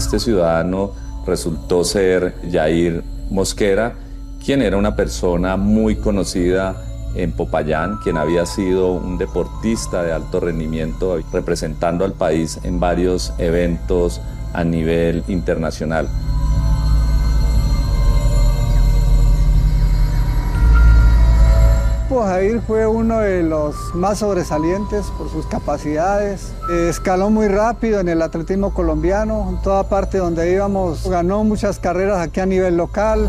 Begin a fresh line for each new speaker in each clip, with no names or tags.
Este ciudadano resultó ser Jair Mosquera, quien era una persona muy conocida en Popayán, quien había sido un deportista de alto rendimiento, representando al país en varios eventos a nivel internacional.
Jair fue uno de los más sobresalientes por sus capacidades. Escaló muy rápido en el atletismo colombiano, en toda parte donde íbamos. Ganó muchas carreras aquí a nivel local.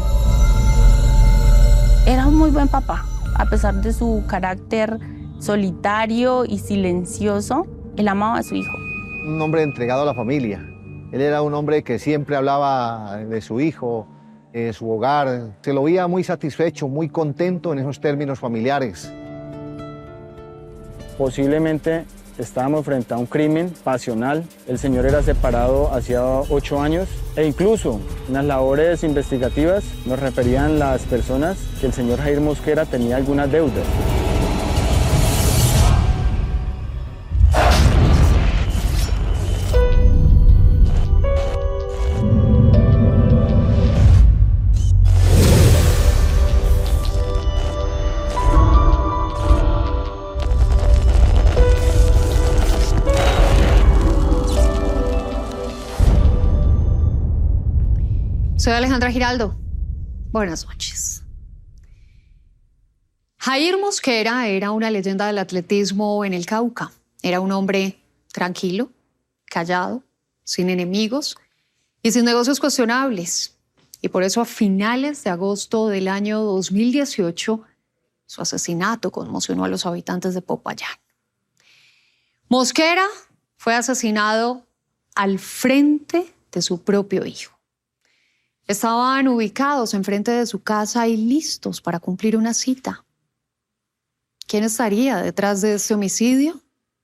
Era un muy buen papá, a pesar de su carácter solitario y silencioso, él amaba a su hijo.
Un hombre entregado a la familia. Él era un hombre que siempre hablaba de su hijo, su hogar. Se lo veía muy satisfecho, muy contento en esos términos familiares.
Posiblemente estábamos frente a un crimen pasional. El señor era separado hacía 8 años e incluso en las labores investigativas nos referían las personas que el señor Jair Mosquera tenía algunas deudas.
Soy Alejandra Giraldo. Buenas noches. Jair Mosquera era una leyenda del atletismo en el Cauca. Era un hombre tranquilo, callado, sin enemigos y sin negocios cuestionables. Y por eso a finales de agosto del año 2018, su asesinato conmocionó a los habitantes de Popayán. Mosquera fue asesinado al frente de su propio hijo. Estaban ubicados enfrente de su casa y listos para cumplir una cita. ¿Quién estaría detrás de este homicidio?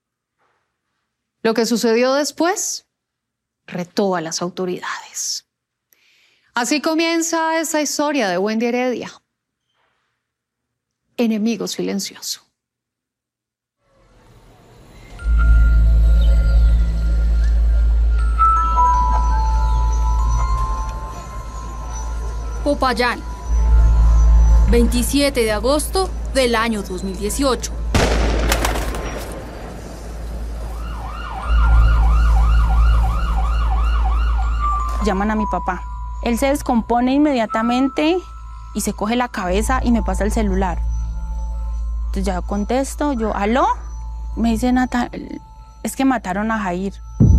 Lo que sucedió después retó a las autoridades. Así comienza esta historia de Wendy Heredia. Enemigo silencioso.
Popayán, 27 de agosto del año 2018.
Llaman a mi papá. Él se descompone inmediatamente y se coge la cabeza y me pasa el celular. Entonces ya contesto, yo, ¿aló? Me dice Nata, es que mataron a Jair.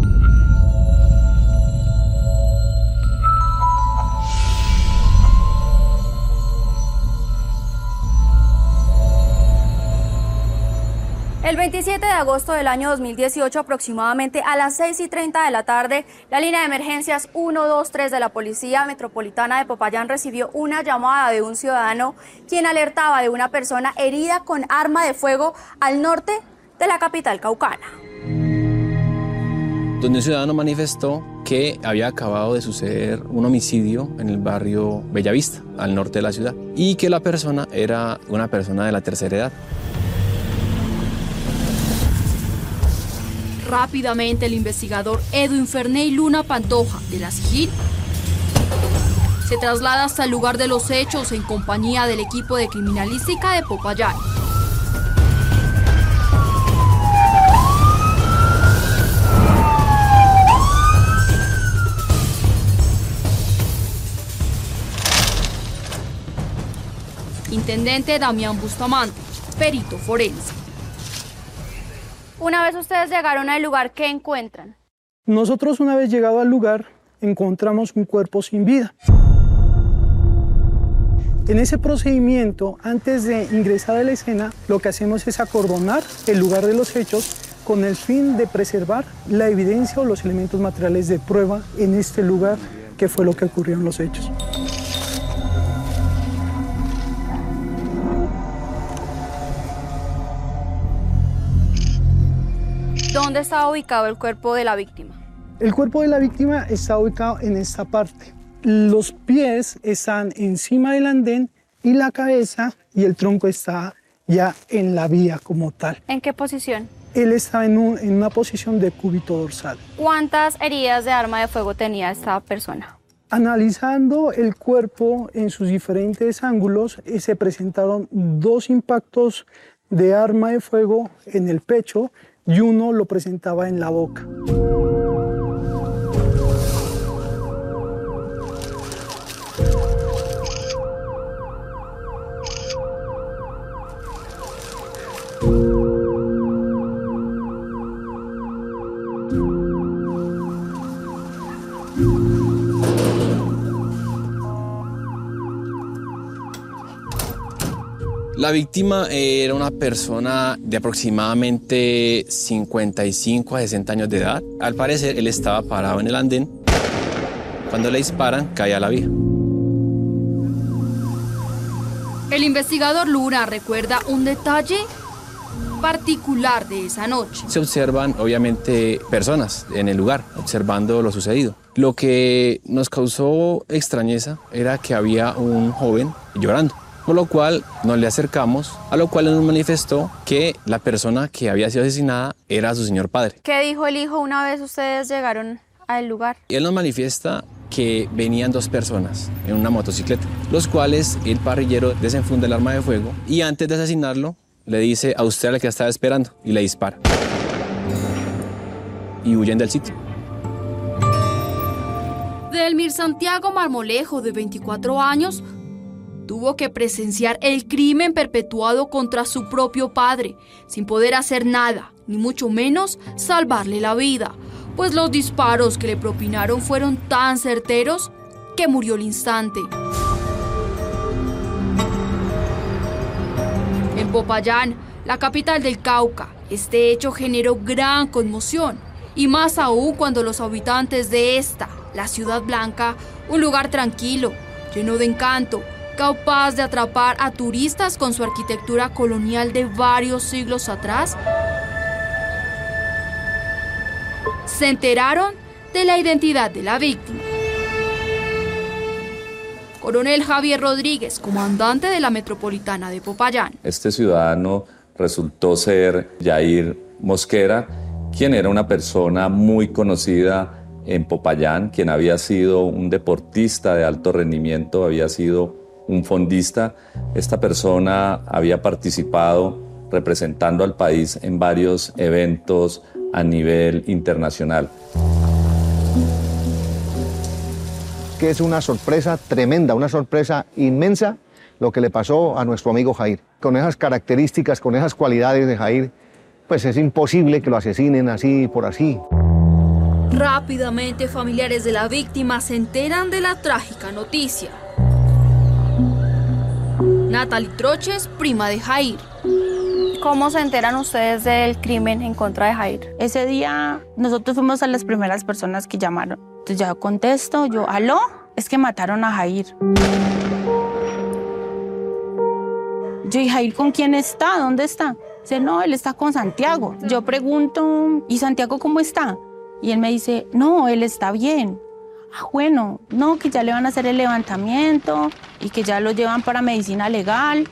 El 27 de agosto del año 2018, aproximadamente a las 6:30 de la tarde, la línea de emergencias 123 de la Policía Metropolitana de Popayán recibió una llamada de un ciudadano quien alertaba de una persona herida con arma de fuego al norte de la capital caucana.
Donde un ciudadano manifestó que había acabado de suceder un homicidio en el barrio Bellavista, al norte de la ciudad, y que la persona era una persona de la tercera edad.
Rápidamente el investigador Edwin Ferney Luna Pantoja, de la SIGIN, se traslada hasta el lugar de los hechos en compañía del equipo de criminalística de Popayán. Intendente Damián Bustamante, perito forense. Una vez ustedes llegaron al lugar, ¿qué encuentran?
Nosotros, una vez llegado al lugar, encontramos un cuerpo sin vida. En ese procedimiento, antes de ingresar a la escena, lo que hacemos es acordonar el lugar de los hechos con el fin de preservar la evidencia o los elementos materiales de prueba en este lugar, que fue lo que ocurrió en los hechos.
¿Dónde estaba ubicado el cuerpo de la víctima?
El cuerpo de la víctima está ubicado en esta parte. Los pies están encima del andén y la cabeza y el tronco está ya en la vía como tal.
¿En qué posición?
él estaba en una posición de cúbito dorsal.
¿Cuántas heridas de arma de fuego tenía esta persona?
Analizando el cuerpo en sus diferentes ángulos, se presentaron 2 impactos de arma de fuego en el pecho y uno lo presentaba en la boca.
La víctima era una persona de aproximadamente 55 a 60 años de edad. Al parecer, él estaba parado en el andén. Cuando le disparan, cae a la vía.
El investigador Luna recuerda un detalle particular de esa noche.
Se observan, obviamente, personas en el lugar, observando lo sucedido. Lo que nos causó extrañeza era que había un joven llorando. Por lo cual nos le acercamos, a lo cual nos manifestó que la persona que había sido asesinada era su señor padre.
¿Qué dijo el hijo una vez ustedes llegaron al lugar?
Él nos manifiesta que venían 2 personas en una motocicleta, los cuales el parrillero desenfunda el arma de fuego y antes de asesinarlo le dice a usted a la que estaba esperando y le dispara. Y huyen del sitio.
Delmir Santiago Marmolejo, de 24 años, tuvo que presenciar el crimen perpetuado contra su propio padre, sin poder hacer nada, ni mucho menos salvarle la vida, pues los disparos que le propinaron fueron tan certeros que murió al instante. En Popayán, la capital del Cauca, este hecho generó gran conmoción, y más aún cuando los habitantes de esta, la Ciudad Blanca, un lugar tranquilo, lleno de encanto, capaz de atrapar a turistas con su arquitectura colonial de varios siglos atrás, se enteraron de la identidad de la víctima. Coronel Javier Rodríguez, comandante de la Metropolitana de Popayán.
Este ciudadano resultó ser Yair Mosquera, quien era una persona muy conocida en Popayán, quien había sido un deportista de alto rendimiento, había sido un fondista. Esta persona había participado representando al país en varios eventos a nivel internacional.
Que es una sorpresa tremenda, una sorpresa inmensa lo que le pasó a nuestro amigo Jair. Con esas características, con esas cualidades de Jair, pues es imposible que lo asesinen así por así.
Rápidamente, familiares de la víctima se enteran de la trágica noticia. Natalie Troches, prima de Jair. ¿Cómo se enteran ustedes del crimen en contra de Jair?
Ese día nosotros fuimos a las primeras personas que llamaron. Entonces yo contesto, ¿aló? Es que mataron a Jair. Yo, ¿y Jair con quién está? ¿Dónde está? Dice, no, él está con Santiago. Yo pregunto, ¿y Santiago cómo está? Y él me dice, no, él está bien. Ah, bueno, no, que ya le van a hacer el levantamiento y que ya lo llevan para medicina legal.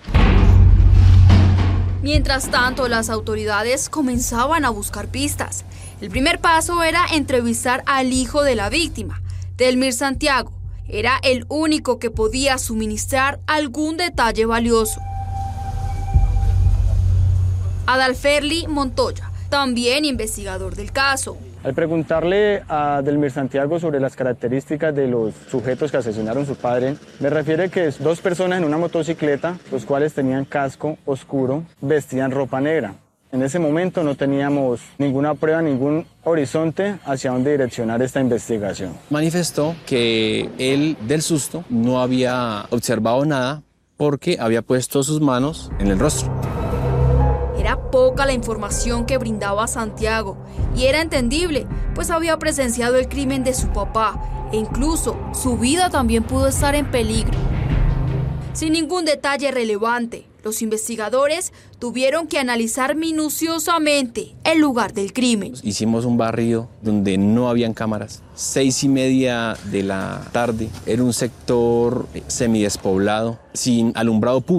Mientras tanto, las autoridades comenzaban a buscar pistas. El primer paso era entrevistar al hijo de la víctima, Delmir Santiago. Era el único que podía suministrar algún detalle valioso. Adalferli Montoya, también investigador del caso.
Al preguntarle a Delmir Santiago sobre las características de los sujetos que asesinaron a su padre, me refiere que es 2 personas en una motocicleta, los cuales tenían casco oscuro, vestían ropa negra. En ese momento no teníamos ninguna prueba, ningún horizonte hacia dónde direccionar esta investigación.
Manifestó que él, del susto, no había observado nada porque había puesto sus manos en el rostro.
Era poca la información que brindaba Santiago y era entendible, pues había presenciado el crimen de su papá e incluso su vida también pudo estar en peligro. Sin ningún detalle relevante, los investigadores tuvieron que analizar minuciosamente el lugar del crimen.
Hicimos un barrido donde no habían cámaras. 6:30 de la tarde, era un sector semidespoblado, sin alumbrado público.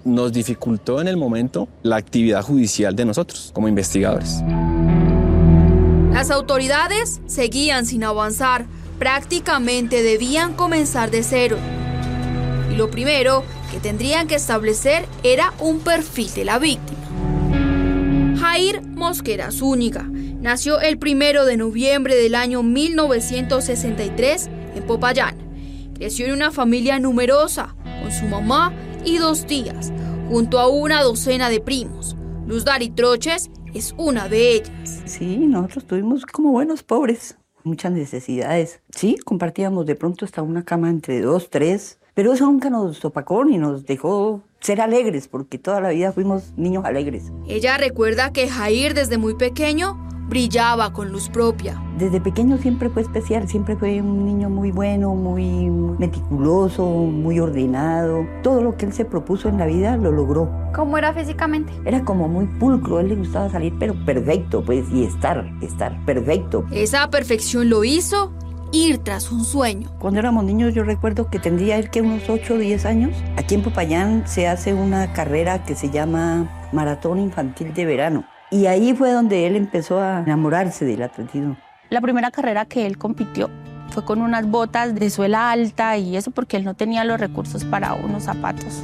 nos dificultó en el momento la actividad judicial de nosotros como investigadores.
Las autoridades seguían sin avanzar, prácticamente debían comenzar de cero. Y lo primero que tendrían que establecer era un perfil de la víctima. Jair Mosquera Zúñiga nació el 1 de noviembre del año 1963 en Popayán. Creció en una familia numerosa, con su mamá y 2 tías, junto a una docena de primos. Luz Dari Troches es una de ellas.
Sí, nosotros tuvimos como buenos pobres, muchas necesidades. Sí, compartíamos de pronto hasta una cama entre 2, 3, pero eso nunca nos opacó ni nos dejó ser alegres, porque toda la vida fuimos niños alegres.
Ella recuerda que Jair desde muy pequeño brillaba con luz propia.
Desde pequeño siempre fue especial, siempre fue un niño muy bueno, muy meticuloso, muy ordenado. Todo lo que él se propuso en la vida lo logró.
¿Cómo era físicamente?
Era como muy pulcro, a él le gustaba salir pero perfecto, pues, y estar perfecto.
Esa perfección lo hizo ir tras un sueño.
Cuando éramos niños yo recuerdo que tendría él que unos 8 o 10 años. Aquí en Popayán se hace una carrera que se llama Maratón Infantil de Verano. Y ahí fue donde él empezó a enamorarse del atletismo.
La primera carrera que él compitió fue con unas botas de suela alta y eso porque él no tenía los recursos para unos zapatos.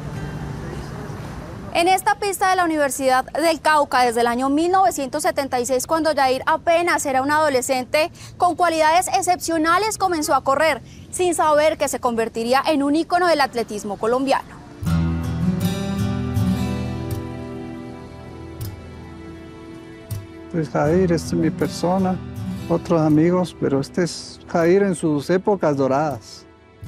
En esta pista de la Universidad del Cauca, desde el año 1976, cuando Jair apenas era un adolescente, con cualidades excepcionales comenzó a correr, sin saber que se convertiría en un ícono del atletismo colombiano.
Pues Jair, esta es mi persona, otros amigos, pero este es Jair en sus épocas doradas.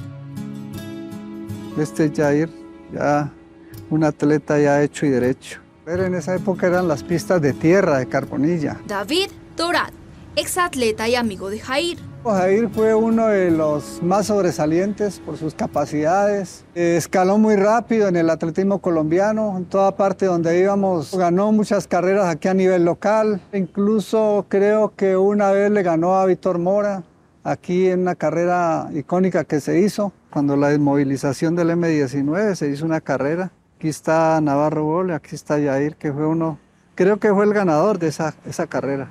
Este es Jair, ya un atleta ya hecho y derecho. Pero en esa época eran las pistas de tierra, de carbonilla.
David Dorado, exatleta y amigo de Jair.
Jair fue uno de los más sobresalientes por sus capacidades. Escaló muy rápido en el atletismo colombiano, en toda parte donde íbamos. Ganó muchas carreras aquí a nivel local. Incluso creo que una vez le ganó a Víctor Mora, aquí en una carrera icónica que se hizo. Cuando la desmovilización del M19 se hizo una carrera. Aquí está Navarro Bole, aquí está Jair, que fue uno, creo que fue el ganador de esa carrera.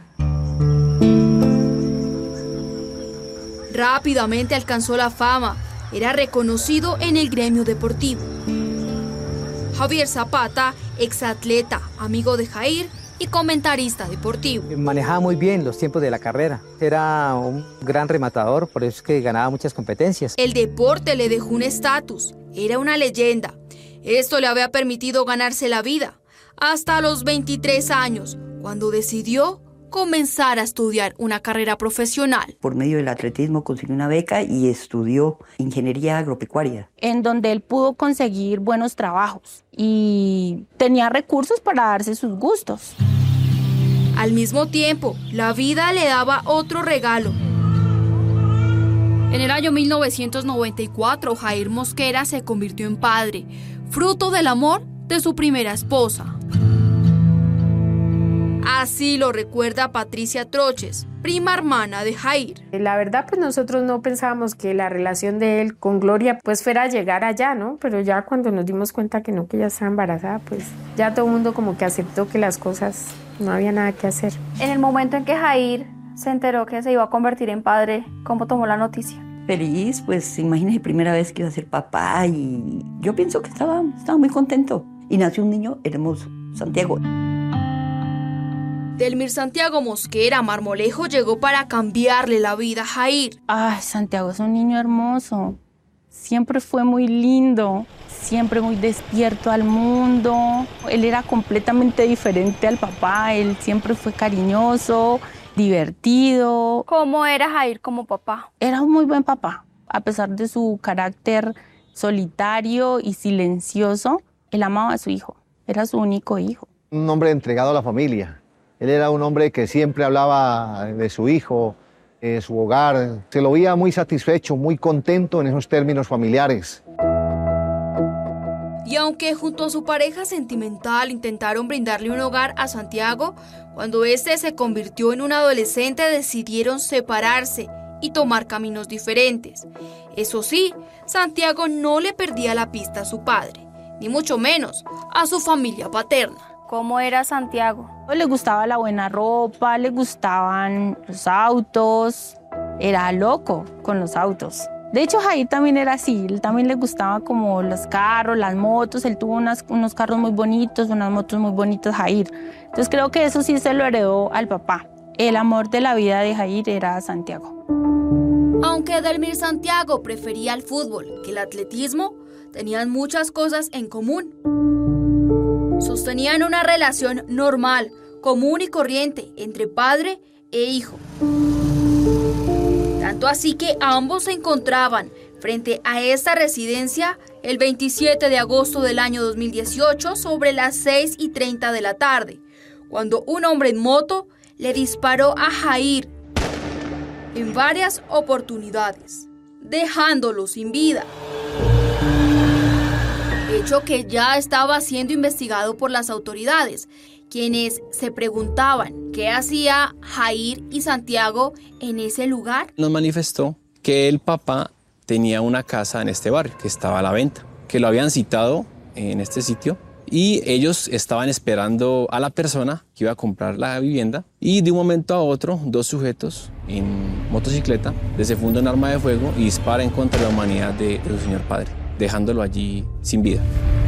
Rápidamente alcanzó la fama, era reconocido en el gremio deportivo. Javier Zapata, exatleta, amigo de Jair y comentarista deportivo.
Manejaba muy bien los tiempos de la carrera, era un gran rematador, por eso es que ganaba muchas competencias.
El deporte le dejó un estatus, era una leyenda. Esto le había permitido ganarse la vida hasta los 23 años, cuando decidió comenzar a estudiar una carrera profesional.
Por medio del atletismo consiguió una beca y estudió ingeniería agropecuaria.
En donde él pudo conseguir buenos trabajos y tenía recursos para darse sus gustos.
Al mismo tiempo, la vida le daba otro regalo. En el año 1994, Jair Mosquera se convirtió en padre, fruto del amor de su primera esposa. Así lo recuerda Patricia Troches, prima hermana de Jair.
La verdad, pues nosotros no pensábamos que la relación de él con Gloria pues fuera a llegar allá, ¿no? Pero ya cuando nos dimos cuenta que no, que ella estaba embarazada, pues ya todo el mundo como que aceptó que las cosas no había nada que hacer.
En el momento en que Jair se enteró que se iba a convertir en padre, ¿cómo tomó la noticia?
Feliz, pues imagínese, primera vez que iba a ser papá y yo pienso que estaba muy contento. Y nació un niño hermoso, Santiago.
Delmir Santiago Mosquera Marmolejo llegó para cambiarle la vida a Jair.
Ay, Santiago es un niño hermoso. Siempre fue muy lindo, siempre muy despierto al mundo. Él era completamente diferente al papá, él siempre fue cariñoso, divertido.
¿Cómo era Jair como papá?
Era un muy buen papá, a pesar de su carácter solitario y silencioso. Él amaba a su hijo, era su único hijo.
Un hombre entregado a la familia. Él era un hombre que siempre hablaba de su hijo, de su hogar. Se lo veía muy satisfecho, muy contento en esos términos familiares.
Y aunque junto a su pareja sentimental intentaron brindarle un hogar a Santiago, cuando este se convirtió en un adolescente decidieron separarse y tomar caminos diferentes. Eso sí, Santiago no le perdía la pista a su padre. ni mucho menos a su familia paterna.
¿Cómo era Santiago? Le gustaba la buena ropa, le gustaban los autos, era loco con los autos. De hecho, Jair también era así, él también le gustaba como los carros, las motos, él tuvo unos carros muy bonitos, unas motos muy bonitas, Jair. Entonces creo que eso sí se lo heredó al papá. El amor de la vida de Jair era Santiago.
Aunque Edelmir Santiago prefería el fútbol que el atletismo, tenían muchas cosas en común. Sostenían una relación normal, común y corriente entre padre e hijo. Tanto así que ambos se encontraban frente a esta residencia el 27 de agosto del año 2018 sobre las 6:30 de la tarde, cuando un hombre en moto le disparó a Jair en varias oportunidades, dejándolo sin vida. Hecho que ya estaba siendo investigado por las autoridades, quienes se preguntaban qué hacía Jair y Santiago en ese lugar.
Nos manifestó que el papá tenía una casa en este barrio que estaba a la venta, que lo habían citado en este sitio y ellos estaban esperando a la persona que iba a comprar la vivienda y de un momento a otro 2 sujetos en motocicleta desenfundan un arma de fuego y disparan contra la humanidad de su señor padre, dejándolo allí sin vida.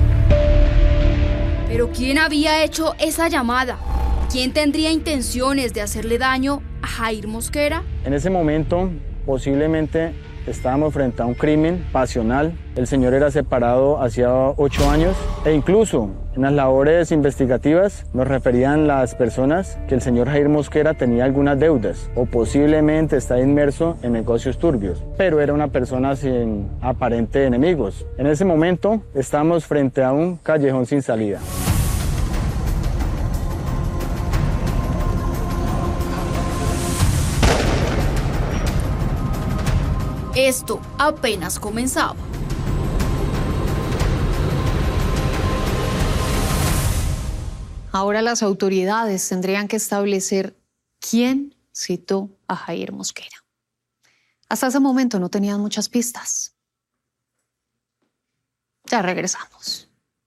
Pero ¿quién había hecho esa llamada? ¿Quién tendría intenciones de hacerle daño a Jair Mosquera?
En ese momento, posiblemente estábamos frente a un crimen pasional. El señor era separado hacía 8 años e incluso en las labores investigativas nos referían las personas que el señor Jair Mosquera tenía algunas deudas o posiblemente está inmerso en negocios turbios, pero era una persona sin aparente enemigos. En ese momento estábamos frente a un callejón sin salida.
Esto apenas comenzaba.
Ahora las autoridades tendrían que establecer quién citó a Jair Mosquera. Hasta ese momento no tenían muchas pistas. Ya regresamos.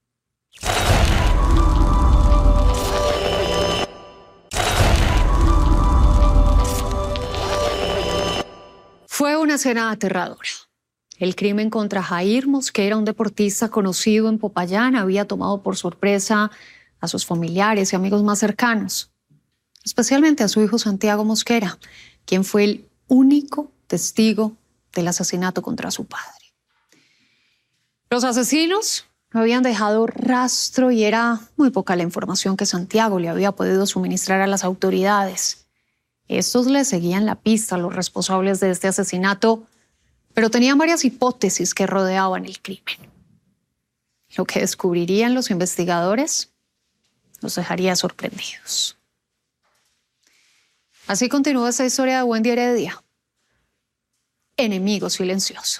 Fue una escena aterradora. El crimen contra Jair Mosquera, un deportista conocido en Popayán, había tomado por sorpresa a sus familiares y amigos más cercanos, especialmente a su hijo Santiago Mosquera, quien fue el único testigo del asesinato contra su padre. Los asesinos no habían dejado rastro y era muy poca la información que Santiago le había podido suministrar a las autoridades. Estos le seguían la pista a los responsables de este asesinato, pero tenían varias hipótesis que rodeaban el crimen. Lo que descubrirían los investigadores los dejaría sorprendidos. Así continúa esta historia de Wendy Heredia. Enemigo silencioso.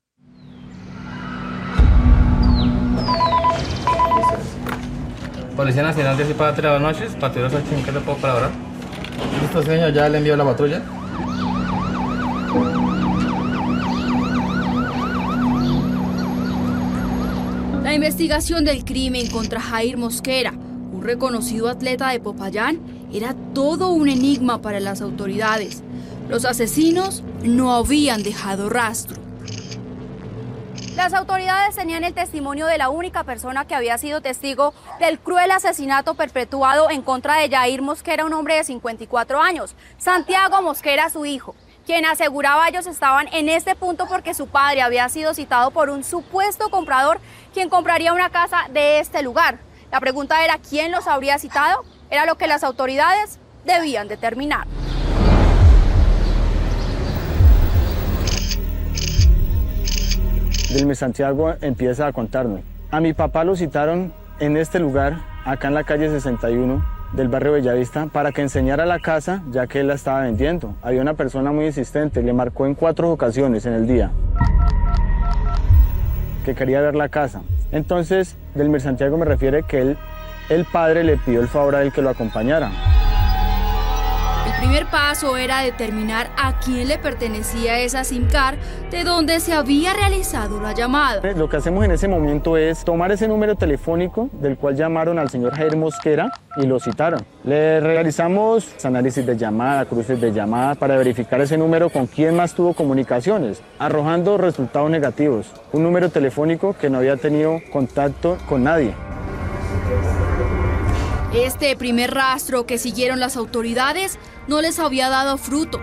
Policía Nacional de Cipá, buenas noches. Patrulla 8, ¿en qué le puedo colaborar? Listo, señor, ya le envío la patrulla.
La investigación del crimen contra Jair Mosquera, un reconocido atleta de Popayán, era todo un enigma para las autoridades. Los asesinos no habían dejado rastro.
Las autoridades tenían el testimonio de la única persona que había sido testigo del cruel asesinato perpetuado en contra de Jair Mosquera, un hombre de 54 años, Santiago Mosquera, su hijo, quien aseguraba ellos estaban en este punto porque su padre había sido citado por un supuesto comprador quien compraría una casa de este lugar. La pregunta era ¿quién los habría citado? Era lo que las autoridades debían determinar.
Edelmir Santiago empieza a contarme. A mi papá lo citaron en este lugar, acá en la calle 61 del barrio Bellavista, para que enseñara la casa, ya que él la estaba vendiendo. Había una persona muy insistente, le marcó en 4 ocasiones en el día que quería ver la casa. Entonces, Edelmir Santiago me refiere que el padre le pidió el favor a él que lo acompañara.
El primer paso era determinar a quién le pertenecía esa SIM card de donde se había realizado la llamada.
Lo que hacemos en ese momento es tomar ese número telefónico del cual llamaron al señor Jair Mosquera y lo citaron. Le realizamos análisis de llamada, cruces de llamada para verificar ese número con quién más tuvo comunicaciones, arrojando resultados negativos. Un número telefónico que no había tenido contacto con nadie.
Este primer rastro que siguieron las autoridades no les había dado fruto.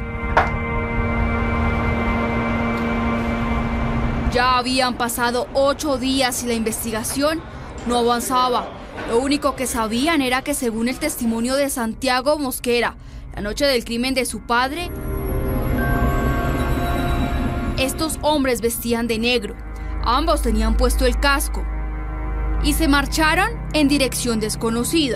Ya habían pasado 8 días y la investigación no avanzaba. Lo único que sabían era que, según el testimonio de Santiago Mosquera, la noche del crimen de su padre, estos hombres vestían de negro. Ambos tenían puesto el casco y se marcharon en dirección desconocida.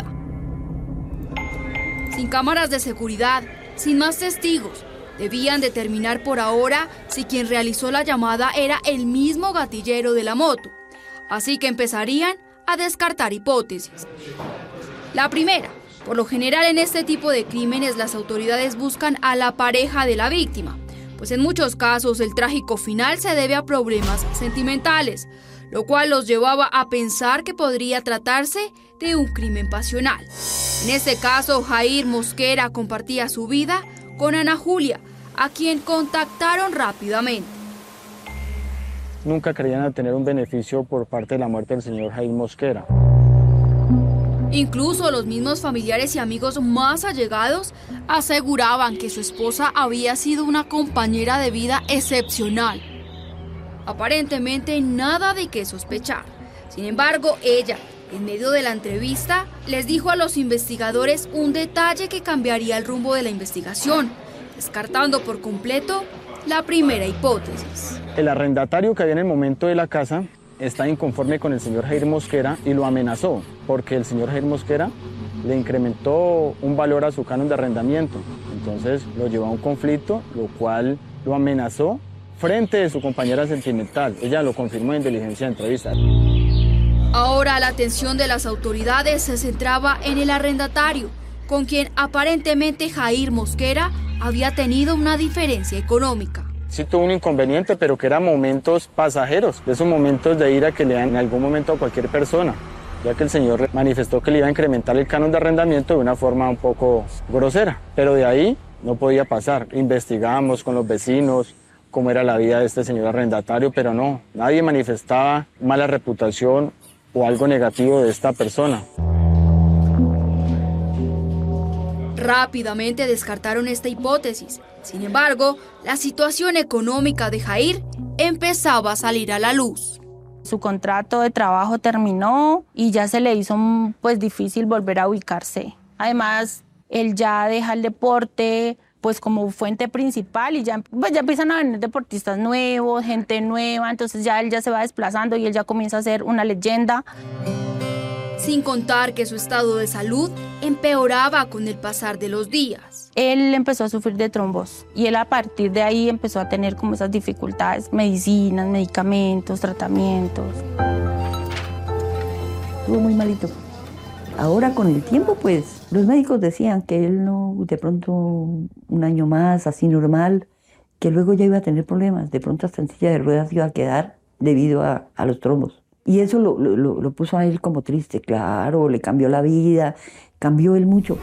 Sin cámaras de seguridad, sin más testigos, debían determinar por ahora si quien realizó la llamada era el mismo gatillero de la moto. Así que empezarían a descartar hipótesis. La primera, por lo general en este tipo de crímenes las autoridades buscan a la pareja de la víctima, pues en muchos casos el trágico final se debe a problemas sentimentales, lo cual los llevaba a pensar que podría tratarse de un crimen pasional. En este caso, Jair Mosquera compartía su vida con Ana Julia, a quien contactaron rápidamente.
Nunca creían tener un beneficio por parte de la muerte del señor Jair Mosquera.
Incluso los mismos familiares y amigos más allegados aseguraban que su esposa había sido una compañera de vida excepcional. Aparentemente nada de qué sospechar. Sin embargo, ella, en medio de la entrevista, les dijo a los investigadores un detalle que cambiaría el rumbo de la investigación, descartando por completo la primera hipótesis.
El arrendatario que había en el momento de la casa está inconforme con el señor Jair Mosquera y lo amenazó, porque el señor Jair Mosquera le incrementó un valor a su canon de arrendamiento. Entonces lo llevó a un conflicto, lo cual lo amenazó frente de su compañera sentimental. Ella lo confirmó en diligencia de entrevista.
Ahora la atención de las autoridades se centraba en el arrendatario, con quien aparentemente Jair Mosquera había tenido una diferencia económica.
Sí tuvo un inconveniente, pero que eran momentos pasajeros, de esos momentos de ira que le dan en algún momento a cualquier persona, ya que el señor manifestó que le iba a incrementar el canon de arrendamiento de una forma un poco grosera, pero de ahí no podía pasar. Investigamos con los vecinos cómo era la vida de este señor arrendatario, pero no, nadie manifestaba mala reputación o algo negativo de esta persona.
Rápidamente descartaron esta hipótesis. Sin embargo, la situación económica de Jair empezaba a salir a la luz.
Su contrato de trabajo terminó y ya se le hizo difícil volver a ubicarse. Además, él ya deja el deporte como fuente principal y ya empiezan a venir deportistas nuevos, gente nueva, entonces ya él ya se va desplazando y él ya comienza a ser una leyenda.
Sin contar que su estado de salud empeoraba con el pasar de los días.
Él empezó a sufrir de trombos y él a partir de ahí empezó a tener como esas dificultades, medicinas, medicamentos, tratamientos.
Estuvo muy malito. Ahora con el tiempo, los médicos decían que él no, de pronto un año más, así normal, que luego ya iba a tener problemas. De pronto hasta en silla de ruedas iba a quedar debido a los trombos. Y eso lo puso a él como triste, claro, le cambió la vida, cambió él mucho.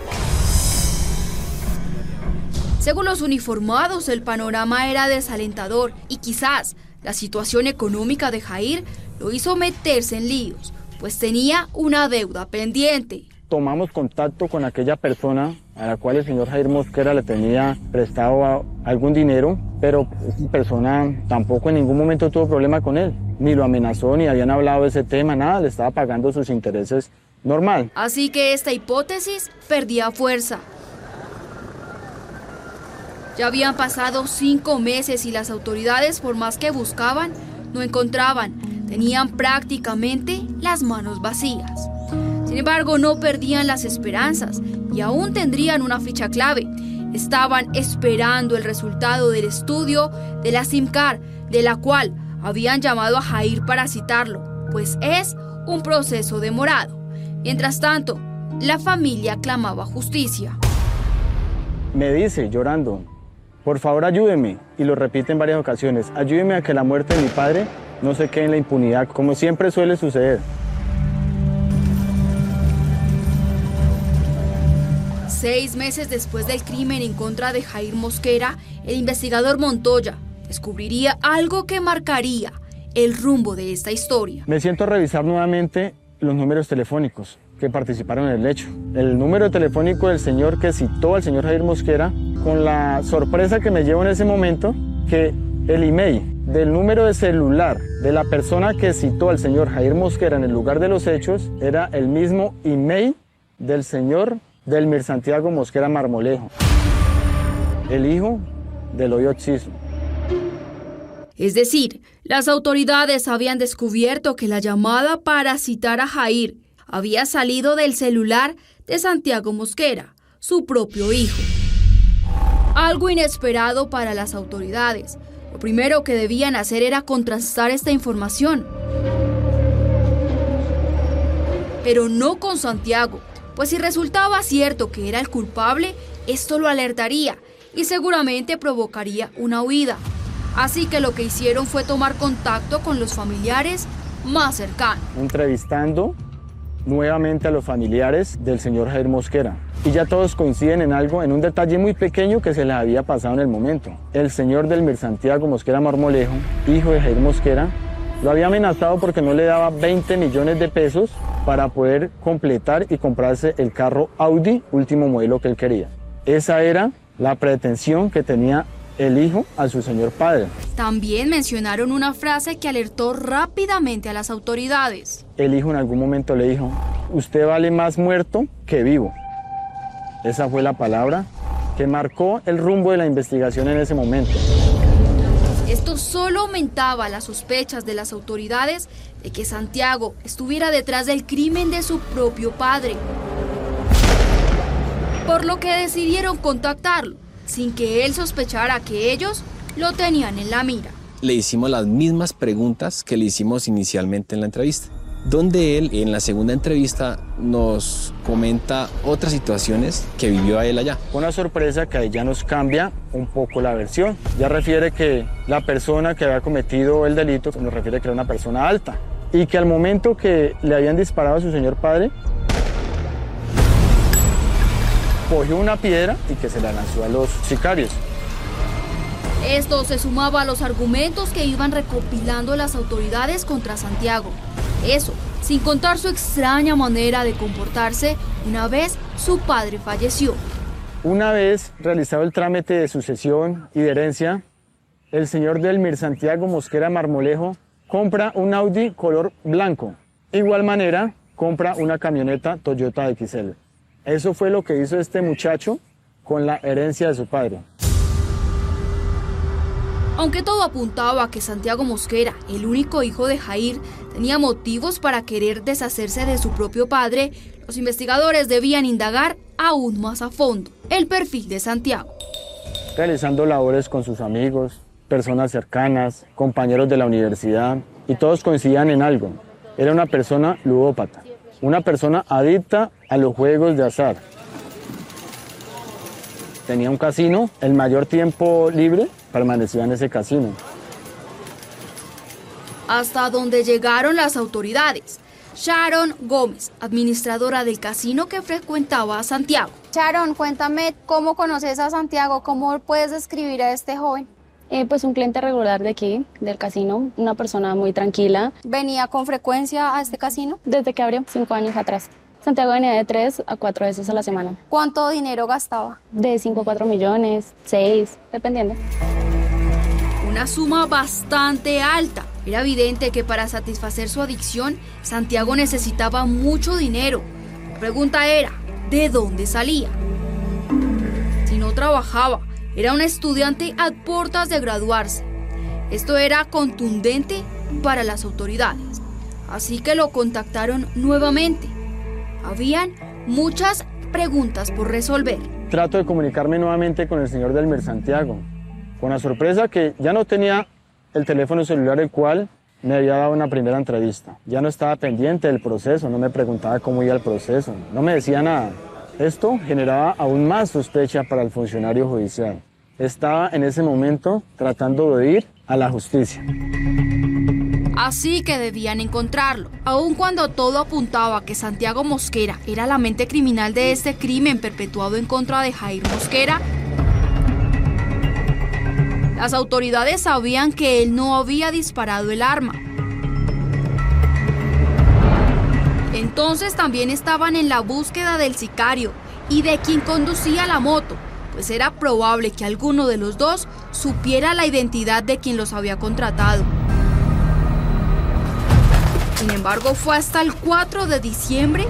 Según los uniformados, el panorama era desalentador y quizás la situación económica de Jair lo hizo meterse en líos, pues tenía una deuda pendiente.
Tomamos contacto con aquella persona a la cual el señor Jair Mosquera le tenía prestado algún dinero, pero esa persona tampoco en ningún momento tuvo problema con él, ni lo amenazó, ni habían hablado de ese tema, nada, le estaba pagando sus intereses normal.
Así que esta hipótesis perdía fuerza. Ya habían pasado 5 meses y las autoridades, por más que buscaban, no encontraban. Tenían prácticamente las manos vacías. Sin embargo, no perdían las esperanzas y aún tendrían una ficha clave. Estaban esperando el resultado del estudio de la SIM card, de la cual habían llamado a Jair para citarlo, pues es un proceso demorado. Mientras tanto, la familia clamaba justicia.
me dice llorando, por favor ayúdeme, y lo repite en varias ocasiones, ayúdeme a que la muerte de mi padre no se quede en la impunidad, como siempre suele suceder.
6 meses después del crimen en contra de Jair Mosquera, el investigador Montoya descubriría algo que marcaría el rumbo de esta historia.
Me siento a revisar nuevamente los números telefónicos que participaron en el hecho. El número telefónico del señor que citó al señor Jair Mosquera, con la sorpresa que me llevo en ese momento, que el email del número de celular de la persona que citó al señor Jair Mosquera en el lugar de los hechos era el mismo email del señor Delmir Santiago Mosquera Marmolejo, el hijo del hoy occiso.
Es decir, las autoridades habían descubierto que la llamada para citar a Jair había salido del celular de Santiago Mosquera, su propio hijo. Algo inesperado para las autoridades. Lo primero que debían hacer era contrastar esta información. Pero no con Santiago, pues si resultaba cierto que era el culpable, esto lo alertaría y seguramente provocaría una huida. Así que lo que hicieron fue tomar contacto con los familiares más cercanos.
Entrevistando nuevamente a los familiares del señor Jair Mosquera. Y ya todos coinciden en algo, en un detalle muy pequeño que se les había pasado en el momento. El señor Delmir Santiago Mosquera Marmolejo, hijo de Jair Mosquera, lo había amenazado porque no le daba 20 millones de pesos para poder completar y comprarse el carro Audi último modelo que él quería. Esa era la pretensión que tenía el hijo a su señor padre.
También mencionaron una frase que alertó rápidamente a las autoridades.
El hijo en algún momento le dijo, usted vale más muerto que vivo. Esa fue la palabra que marcó el rumbo de la investigación en ese momento.
Esto solo aumentaba las sospechas de las autoridades de que Santiago estuviera detrás del crimen de su propio padre. Por lo que decidieron contactarlo, sin que él sospechara que ellos lo tenían en la mira.
Le hicimos las mismas preguntas que le hicimos inicialmente en la entrevista, donde él en la segunda entrevista nos comenta otras situaciones que vivió a él allá.
Una sorpresa que ahí ya nos cambia un poco la versión. Ya refiere que la persona que había cometido el delito nos refiere que era una persona alta y que al momento que le habían disparado a su señor padre, cogió una piedra y que se la lanzó a los sicarios.
Esto se sumaba a los argumentos que iban recopilando las autoridades contra Santiago. Eso, sin contar su extraña manera de comportarse una vez su padre falleció.
Una vez realizado el trámite de sucesión y de herencia, el señor Delmir Santiago Mosquera Marmolejo compra un Audi color blanco. De igual manera, compra una camioneta Toyota XL. Eso fue lo que hizo este muchacho con la herencia de su padre.
Aunque todo apuntaba a que Santiago Mosquera, el único hijo de Jair, tenía motivos para querer deshacerse de su propio padre, los investigadores debían indagar aún más a fondo el perfil de Santiago.
Realizando labores con sus amigos, personas cercanas, compañeros de la universidad, y todos coincidían en algo. Era una persona ludópata, una persona adicta a los juegos de azar. Tenía un casino, el mayor tiempo libre permanecía en ese casino.
Hasta donde llegaron las autoridades. Sharon Gómez, administradora del casino que frecuentaba a Santiago.
Sharon, cuéntame cómo conoces a Santiago, cómo puedes describir a este joven.
Pues un cliente regular de aquí, del casino, una persona muy tranquila.
¿Venía con frecuencia a este casino?
Desde que abrió, 5 años atrás. Santiago venía de 3 a 4 veces a la semana.
¿Cuánto dinero gastaba?
De 5 a 4 millones, 6, dependiendo.
Una suma bastante alta. Era evidente que para satisfacer su adicción, Santiago necesitaba mucho dinero. La pregunta era, ¿de dónde salía? Si no trabajaba, era un estudiante a puertas de graduarse. Esto era contundente para las autoridades. Así que lo contactaron nuevamente. Habían muchas preguntas por resolver.
Trato de comunicarme nuevamente con el señor Delmir Santiago, con la sorpresa que ya no tenía el teléfono celular el cual me había dado una primera entrevista. Ya no estaba pendiente del proceso, no me preguntaba cómo iba el proceso, no me decía nada. Esto generaba aún más sospecha para el funcionario judicial. Estaba en ese momento tratando de ir a la justicia.
Así que debían encontrarlo, aun cuando todo apuntaba a que Santiago Mosquera era la mente criminal de este crimen perpetuado en contra de Jair Mosquera. Las autoridades sabían que él no había disparado el arma. Entonces también estaban en la búsqueda del sicario y de quien conducía la moto, pues era probable que alguno de los dos supiera la identidad de quien los había contratado. Sin embargo, fue hasta el 4 de diciembre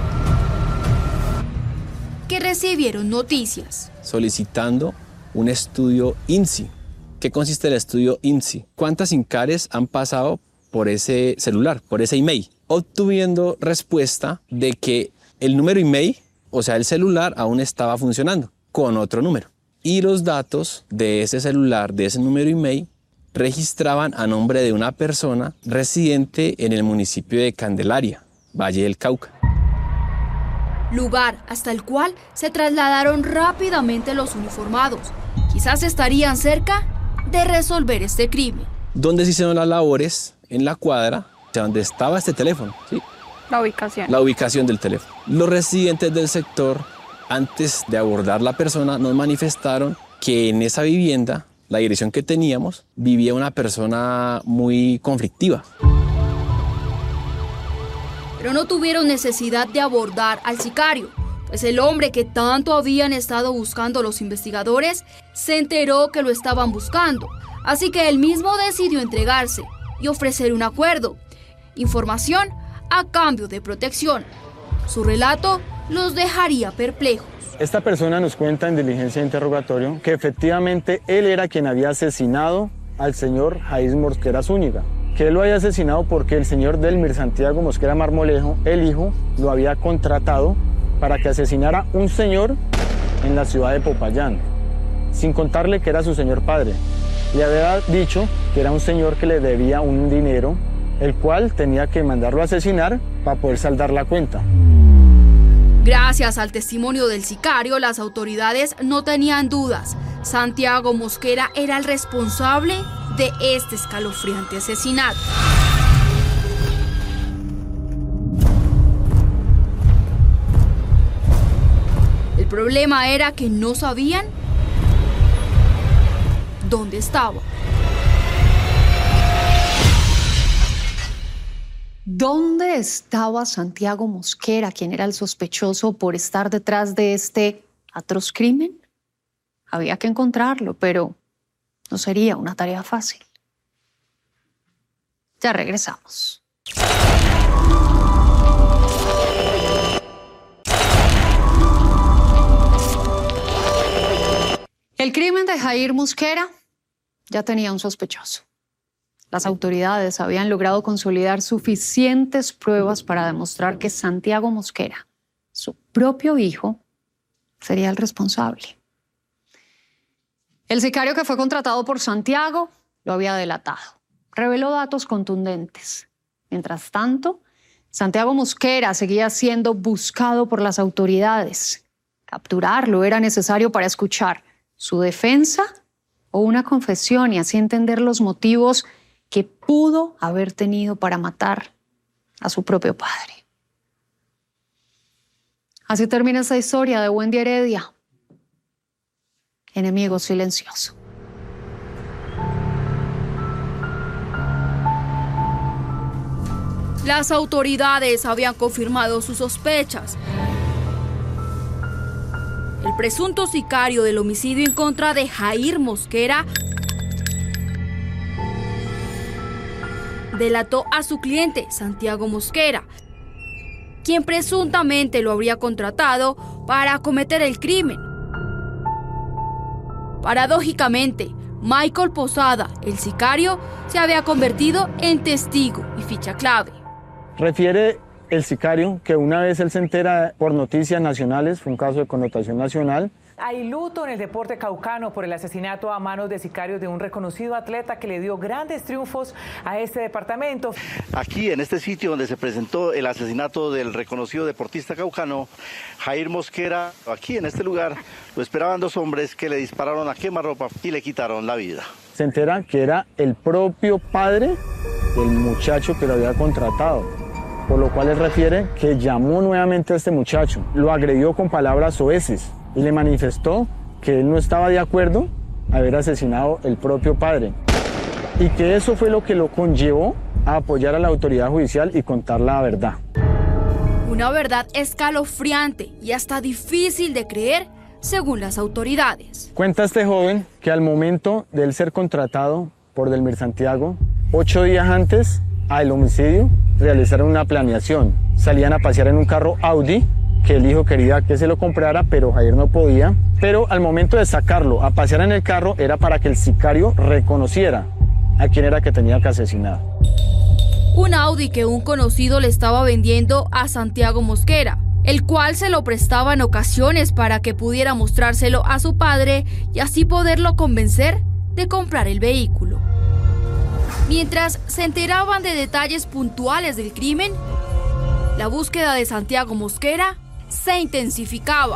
que recibieron noticias.
Solicitando un estudio INSI. ¿Qué consiste el estudio INSI? ¿Cuántas SINCARES han pasado por ese celular, por ese email? Obtuviendo respuesta de que el número email, o sea, el celular, aún estaba funcionando con otro número. Y los datos de ese celular, de ese número email, registraban a nombre de una persona residente en el municipio de Candelaria, Valle del Cauca.
Lugar hasta el cual se trasladaron rápidamente los uniformados. Quizás estarían cerca de resolver este crimen.
Donde se hicieron las labores en la cuadra, donde estaba este teléfono, ¿sí?
La ubicación.
La ubicación del teléfono. Los residentes del sector, antes de abordar la persona, nos manifestaron que en esa vivienda, la dirección que teníamos, vivía una persona muy conflictiva.
Pero no tuvieron necesidad de abordar al sicario, pues el hombre que tanto habían estado buscando los investigadores se enteró que lo estaban buscando, así que él mismo decidió entregarse y ofrecer un acuerdo, información a cambio de protección. Su relato los dejaría perplejos.
Esta persona nos cuenta en diligencia de interrogatorio que efectivamente él era quien había asesinado al señor Jair Mosquera Zúñiga, que él lo había asesinado porque el señor Delmir Santiago Mosquera Marmolejo, el hijo, lo había contratado para que asesinara un señor en la ciudad de Popayán, sin contarle que era su señor padre. Le había dicho que era un señor que le debía un dinero, el cual tenía que mandarlo a asesinar para poder saldar la cuenta.
Gracias al testimonio del sicario, las autoridades no tenían dudas. Santiago Mosquera era el responsable de este escalofriante asesinato. El problema era que no sabían dónde estaba.
¿Dónde estaba Santiago Mosquera, quien era el sospechoso por estar detrás de este atroz crimen? Había que encontrarlo, pero no sería una tarea fácil. Ya regresamos. El crimen de Jair Mosquera ya tenía un sospechoso. Las autoridades habían logrado consolidar suficientes pruebas para demostrar que Santiago Mosquera, su propio hijo, sería el responsable. El sicario que fue contratado por Santiago lo había delatado. Reveló datos contundentes. Mientras tanto, Santiago Mosquera seguía siendo buscado por las autoridades. Capturarlo era necesario para escuchar su defensa o una confesión y así entender los motivos que pudo haber tenido para matar a su propio padre. Así termina esta historia de Wendy Heredia, enemigo silencioso.
Las autoridades habían confirmado sus sospechas. El presunto sicario del homicidio en contra de Jair Mosquera delató a su cliente, Santiago Mosquera, quien presuntamente lo habría contratado para cometer el crimen. Paradójicamente, Michael Posada, el sicario, se había convertido en testigo y ficha clave.
Refiere el sicario que una vez él se entera por noticias nacionales, fue un caso de connotación nacional,
Hay luto en el deporte caucano por el asesinato a manos de sicarios de un reconocido atleta que le dio grandes triunfos a este departamento.
Aquí, en este sitio donde se presentó el asesinato del reconocido deportista caucano, Jair Mosquera, aquí en este lugar, lo esperaban dos hombres que le dispararon a quemarropa y le quitaron la vida.
Se entera que era el propio padre del muchacho que lo había contratado, por lo cual él refiere que llamó nuevamente a este muchacho, lo agredió con palabras soeces y le manifestó que él no estaba de acuerdo a haber asesinado el propio padre y que eso fue lo que lo conllevó a apoyar a la autoridad judicial y contar la verdad.
Una verdad escalofriante y hasta difícil de creer según las autoridades.
Cuenta este joven que al momento de él ser contratado por Delmir Santiago, 8 días antes al homicidio, realizaron una planeación. Salían a pasear en un carro Audi que el hijo quería que se lo comprara, pero Jair no podía. Pero al momento de sacarlo a pasear en el carro era para que el sicario reconociera a quién era que tenía que asesinar.
Un Audi que un conocido le estaba vendiendo a Santiago Mosquera, el cual se lo prestaba en ocasiones para que pudiera mostrárselo a su padre y así poderlo convencer de comprar el vehículo. Mientras se enteraban de detalles puntuales del crimen, la búsqueda de Santiago Mosquera se intensificaba.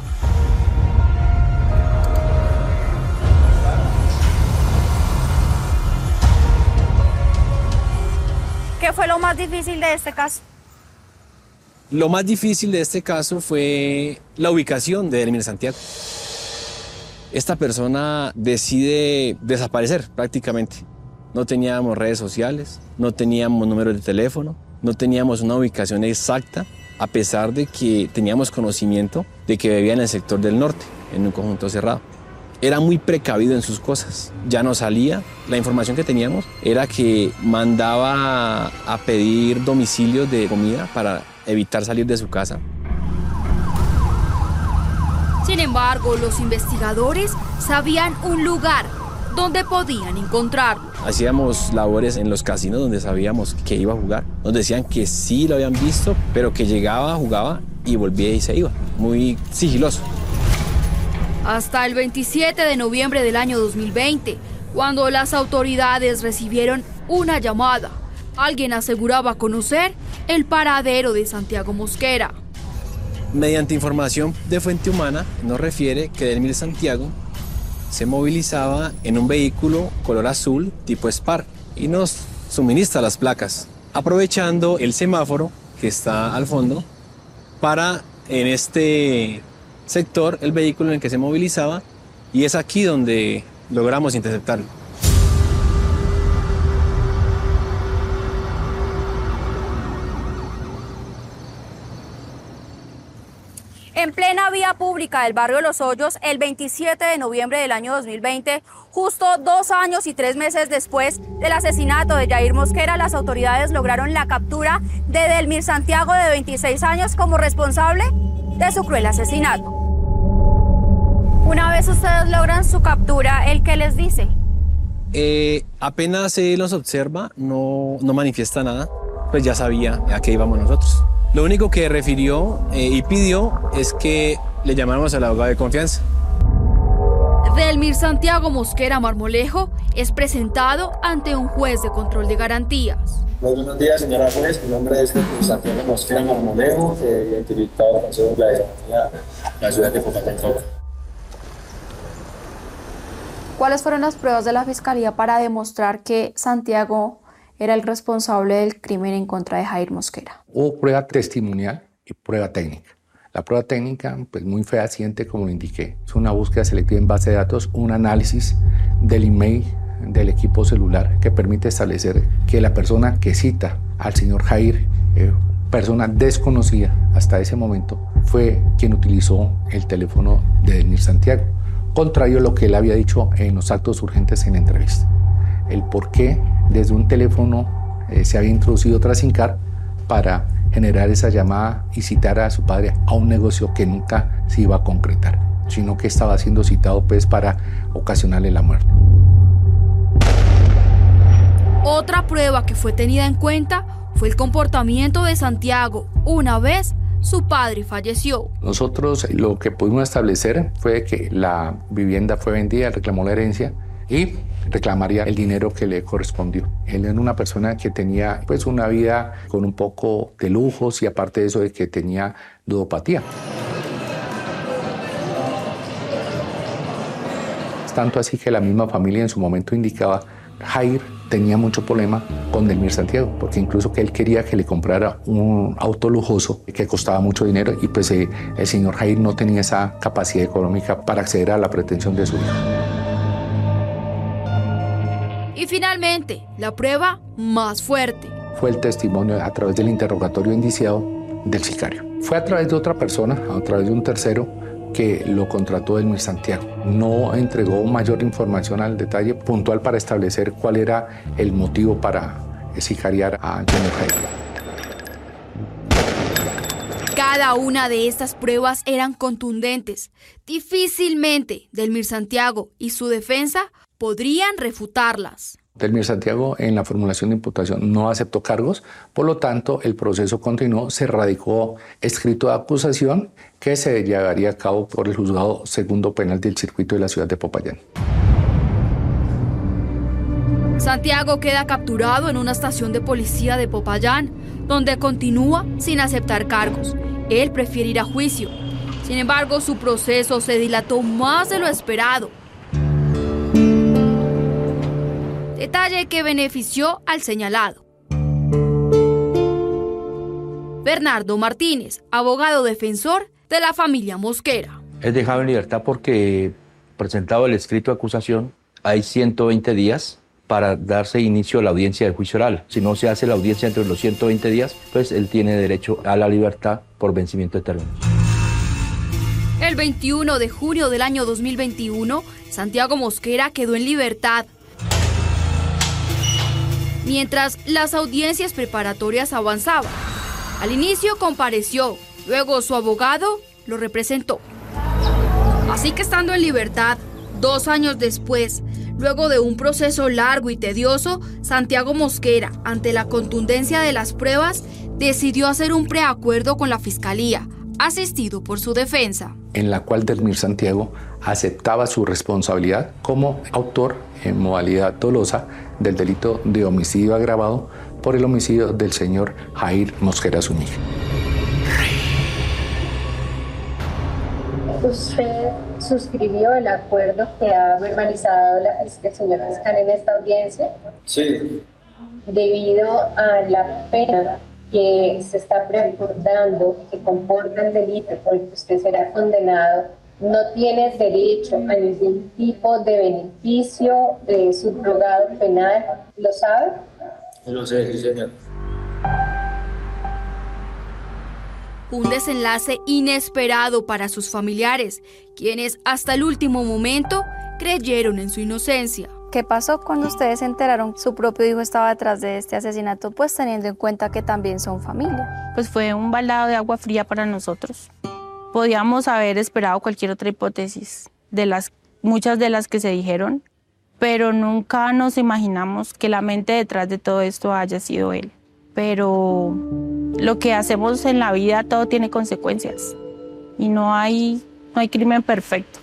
¿Qué fue lo más difícil de este caso?
Lo más difícil de este caso fue la ubicación de Delmir Santiago. Esta persona decide desaparecer prácticamente. No teníamos redes sociales, no teníamos números de teléfono, no teníamos una ubicación exacta, a pesar de que teníamos conocimiento de que vivía en el sector del norte, en un conjunto cerrado. Era muy precavido en sus cosas, ya no salía. La información que teníamos era que mandaba a pedir domicilios de comida para evitar salir de su casa.
Sin embargo, los investigadores sabían un lugar donde podían encontrarlo.
Hacíamos labores en los casinos donde sabíamos que iba a jugar. Nos decían que sí lo habían visto, pero que llegaba, jugaba y volvía y se iba. Muy sigiloso.
Hasta el 27 de noviembre del año 2020, cuando las autoridades recibieron una llamada. Alguien aseguraba conocer el paradero de Santiago Mosquera.
Mediante información de fuente humana, nos refiere que Delmir Santiago se movilizaba en un vehículo color azul tipo Spark y nos suministra las placas, aprovechando el semáforo que está al fondo para en este sector el vehículo en el que se movilizaba, y es aquí donde logramos interceptarlo.
En plena vía pública del barrio Los Hoyos, el 27 de noviembre del año 2020, justo 2 años y 3 meses después del asesinato de Jair Mosquera, las autoridades lograron la captura de Delmir Santiago, de 26 años, como responsable de su cruel asesinato. Una vez ustedes logran su captura, ¿el qué les dice?
Apenas él nos observa, no manifiesta nada, pues ya sabía a qué íbamos nosotros. Lo único que refirió y pidió es que le llamáramos al abogado de confianza.
Delmir Santiago Mosquera Marmolejo es presentado ante un juez de control de garantías.
Muy buenos días, señora juez. Mi nombre es Delmir Santiago Mosquera Marmolejo, identificado con cédula de la ciudad de Popayán.
¿Cuáles fueron las pruebas de la Fiscalía para demostrar que Santiago era el responsable del crimen en contra de Jair Mosquera?
Hubo prueba testimonial y prueba técnica. La prueba técnica, pues muy fehaciente, como lo indiqué. Es una búsqueda selectiva en base de datos, un análisis del email del equipo celular que permite establecer que la persona que cita al señor Jair, persona desconocida hasta ese momento, fue quien utilizó el teléfono de Delmir Santiago, contrario a lo que él había dicho en los actos urgentes en la entrevista. El por qué desde un teléfono se había introducido otra SIM card para generar esa llamada y citar a su padre a un negocio que nunca se iba a concretar, sino que estaba siendo citado pues para ocasionarle la muerte.
Otra prueba que fue tenida en cuenta fue el comportamiento de Santiago una vez su padre falleció.
Nosotros lo que pudimos establecer fue que la vivienda fue vendida, reclamó la herencia y reclamaría el dinero que le correspondió. Él era una persona que tenía pues una vida con un poco de lujos y aparte de eso de que tenía ludopatía. Tanto así que la misma familia en su momento indicaba, Jair tenía mucho problema con Delmir Santiago, porque incluso que él quería que le comprara un auto lujoso que costaba mucho dinero y pues el señor Jair no tenía esa capacidad económica para acceder a la pretensión de su hijo.
Y finalmente, la prueba más fuerte.
Fue el testimonio a través del interrogatorio indiciado del sicario. Fue a través de otra persona, a través de un tercero, que lo contrató Delmir Santiago. No entregó mayor información al detalle puntual para establecer cuál era el motivo para sicariar a Junior Jair.
Cada una de estas pruebas eran contundentes. Difícilmente Delmir Santiago y su defensa podrían refutarlas.
Delmir Santiago en la formulación de imputación no aceptó cargos, por lo tanto el proceso continuó, se radicó escrito de acusación que se llevaría a cabo por el juzgado segundo penal del circuito de la ciudad de Popayán.
Santiago queda capturado en una estación de policía de Popayán, donde continúa sin aceptar cargos. Él prefiere ir a juicio. Sin embargo, su proceso se dilató más de lo esperado. Detalle que benefició al señalado. Bernardo Martínez, abogado defensor de la familia Mosquera.
Es dejado en libertad porque, presentado el escrito de acusación, hay 120 días para darse inicio a la audiencia de juicio oral. Si no se hace la audiencia entre los 120 días, pues él tiene derecho a la libertad por vencimiento de términos.
El 21 de junio del año 2021, Santiago Mosquera quedó en libertad. Mientras las audiencias preparatorias avanzaban. Al inicio compareció, luego su abogado lo representó. Así que estando en libertad, 2 años después, luego de un proceso largo y tedioso, Santiago Mosquera, ante la contundencia de las pruebas, decidió hacer un preacuerdo con la Fiscalía, asistido por su defensa.
En la cual Delmir Santiago aceptaba su responsabilidad como autor en modalidad dolosa del delito de homicidio agravado por el homicidio del señor Jair Mosquera Zúñiga.
¿Usted suscribió el acuerdo que ha verbalizado el señor fiscal en esta audiencia?
Sí.
Debido a la pena que se está recordando que comporta el delito por el que usted será condenado, no tiene derecho a ningún tipo de beneficio subrogado penal. ¿Lo sabe?
Lo sé, sí, señor.
Un desenlace inesperado para sus familiares, quienes hasta el último momento creyeron en su inocencia.
¿Qué pasó cuando ustedes se enteraron su propio hijo estaba detrás de este asesinato, pues teniendo en cuenta que también son familia?
Pues fue un baldado de agua fría para nosotros. Podíamos haber esperado cualquier otra hipótesis, muchas de las que se dijeron, pero nunca nos imaginamos que la mente detrás de todo esto haya sido él. Pero lo que hacemos en la vida, todo tiene consecuencias y no hay crimen perfecto.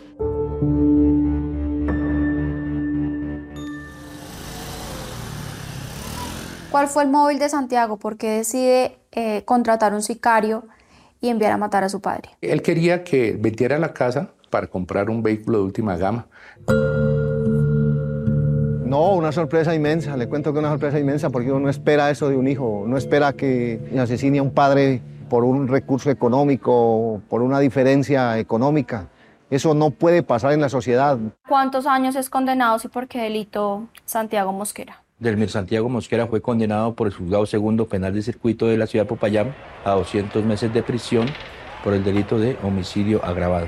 ¿Cuál fue el móvil de Santiago? ¿Por qué decide contratar un sicario y enviar a matar a su padre?
Él quería que vendiera la casa para comprar un vehículo de última gama.
No, una sorpresa inmensa, le cuento que una sorpresa inmensa porque uno no espera eso de un hijo, no espera que asesine a un padre por un recurso económico, por una diferencia económica. Eso no puede pasar en la sociedad.
¿Cuántos años es condenado y por qué delito Santiago Mosquera?
Delmir Santiago Mosquera fue condenado por el juzgado segundo penal del circuito de la ciudad de Popayán a 200 meses de prisión por el delito de homicidio agravado.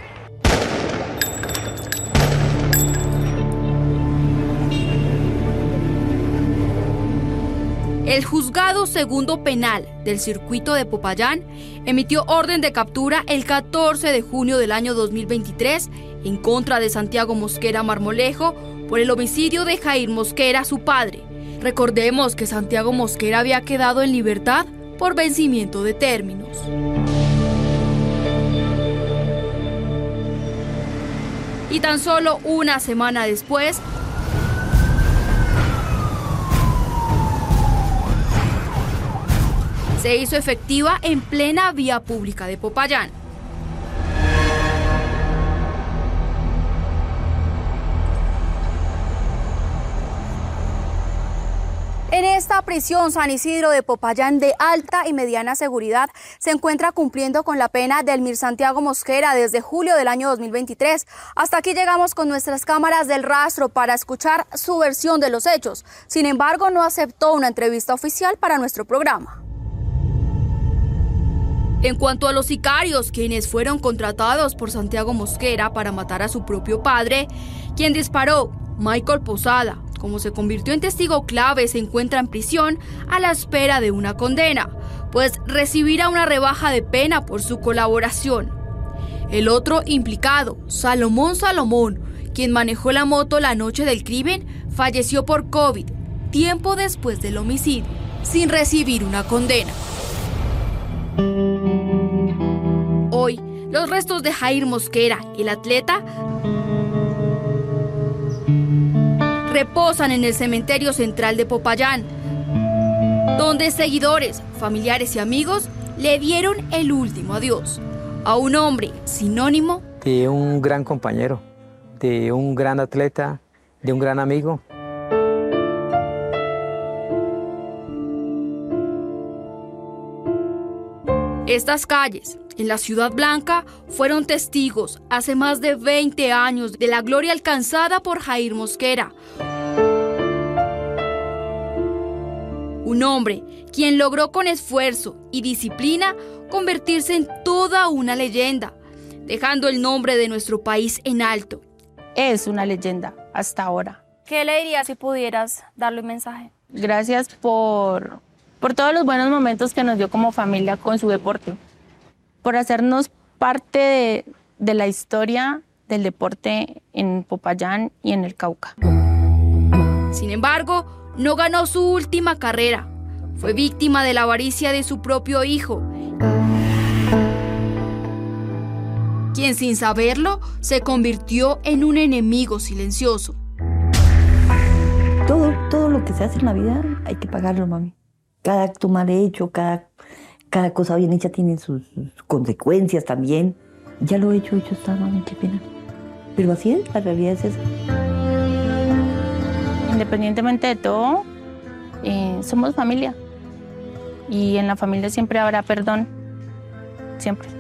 El juzgado segundo penal del circuito de Popayán emitió orden de captura el 14 de junio del año 2023 en contra de Santiago Mosquera Marmolejo por el homicidio de Jair Mosquera, su padre. Recordemos que Santiago Mosquera había quedado en libertad por vencimiento de términos. Y tan solo una semana después, se hizo efectiva en plena vía pública de Popayán. En esta prisión San Isidro de Popayán de alta y mediana seguridad se encuentra cumpliendo con la pena de Elmir Santiago Mosquera desde julio del año 2023. Hasta aquí llegamos con nuestras cámaras del rastro para escuchar su versión de los hechos. Sin embargo, no aceptó una entrevista oficial para nuestro programa. En cuanto a los sicarios, quienes fueron contratados por Santiago Mosquera para matar a su propio padre, quien disparó, Michael Posada, como se convirtió en testigo clave, se encuentra en prisión a la espera de una condena, pues recibirá una rebaja de pena por su colaboración. El otro implicado, Salomón Salomón, quien manejó la moto la noche del crimen, falleció por COVID, tiempo después del homicidio, sin recibir una condena. Hoy, los restos de Jair Mosquera, el atleta, reposan en el cementerio central de Popayán, donde seguidores, familiares y amigos le dieron el último adiós a un hombre sinónimo
de un gran compañero, de un gran atleta, de un gran amigo.
Estas calles en la Ciudad Blanca fueron testigos hace más de 20 años de la gloria alcanzada por Jair Mosquera. Un hombre quien logró con esfuerzo y disciplina convertirse en toda una leyenda, dejando el nombre de nuestro país en alto.
Es una leyenda hasta ahora.
¿Qué le dirías si pudieras darle un mensaje?
Gracias por todos los buenos momentos que nos dio como familia con su deporte, por hacernos parte de la historia del deporte en Popayán y en el Cauca.
Sin embargo, no ganó su última carrera. Fue víctima de la avaricia de su propio hijo, quien sin saberlo se convirtió en un enemigo silencioso.
Todo lo que se hace en la vida hay que pagarlo, mami. Cada acto mal hecho, cada cosa bien hecha tiene sus consecuencias también. Ya lo hecho está, mami, qué pena. Pero así es, la realidad es esa.
Independientemente de todo, somos familia. Y en la familia siempre habrá perdón. Siempre.